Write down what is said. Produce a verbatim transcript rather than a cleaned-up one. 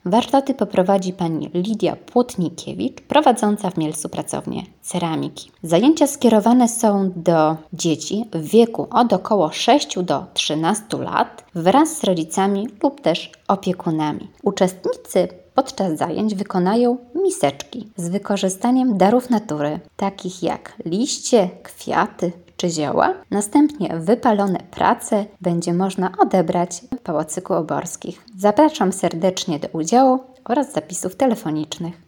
Warsztaty poprowadzi pani Lidia Płotnikiewicz, prowadząca w Mielcu pracownię ceramiki. Zajęcia skierowane są do dzieci w wieku od około sześciu do trzynastu lat wraz z rodzicami lub też opiekunami. Uczestnicy podczas zajęć wykonają miseczki z wykorzystaniem darów natury, takich jak liście, kwiaty czy zioła. Następnie wypalone prace będzie można odebrać w Pałacyku Oborskich. Zapraszam serdecznie do udziału oraz zapisów telefonicznych.